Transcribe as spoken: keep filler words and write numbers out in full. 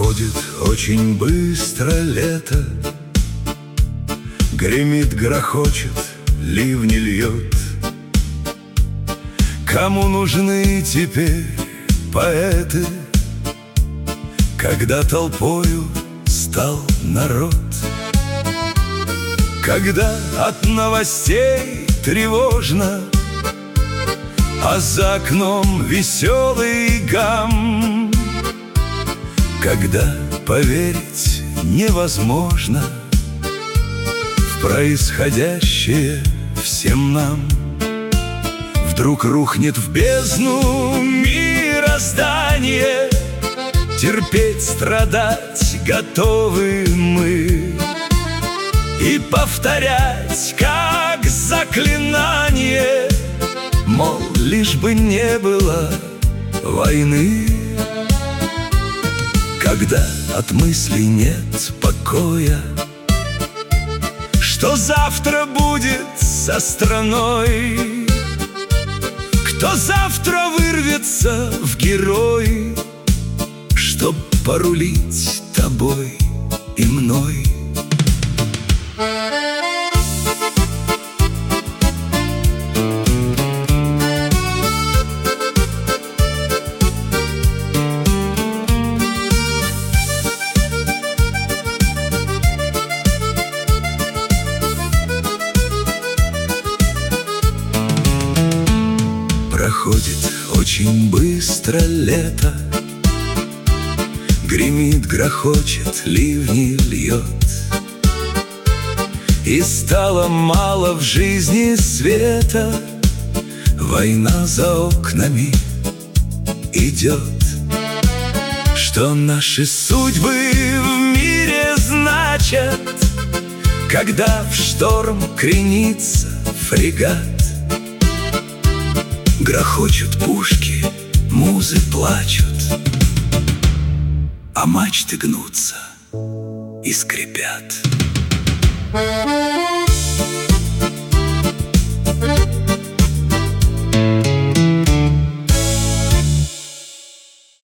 Проходит очень быстро лето, гремит, грохочет, ливни льет. Кому нужны теперь поэты, когда толпою стал народ? Когда от новостей тревожно, а за окном веселый гам. Когда поверить невозможно в происходящее всем нам. Вдруг рухнет в бездну мироздание, терпеть, страдать готовы мы и повторять, как заклинание, мол, лишь бы не было войны. Когда от мыслей нет покоя, что завтра будет со страной? Кто завтра вырвется в герои, чтоб порулить тобой и мной? Проходит очень быстро лето, гремит, грохочет, ливни льет. И стало мало в жизни света, война за окнами идет. Что наши судьбы в мире значат, когда в шторм кренится фрегат? Грохочут пушки, музы плачут, а мачты гнутся и скрипят.